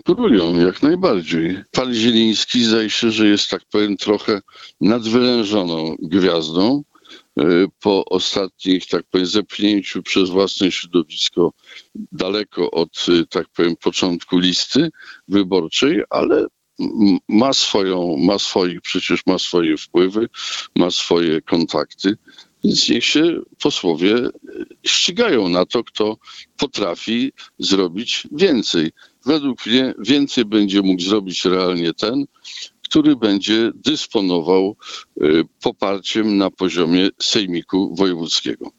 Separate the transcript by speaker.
Speaker 1: Konkurują, jak najbardziej. Pan Zieliński zdaje się, że jest, tak powiem, trochę nadwylężoną gwiazdą. Po ostatnich, tak powiem, zepchnięciu przez własne środowisko daleko od, tak powiem, początku listy wyborczej, ale przecież ma swoje wpływy, ma swoje kontakty, więc niech się posłowie ścigają na to, kto potrafi zrobić więcej. Według mnie więcej będzie mógł zrobić realnie ten, który będzie dysponował poparciem na poziomie sejmiku wojewódzkiego.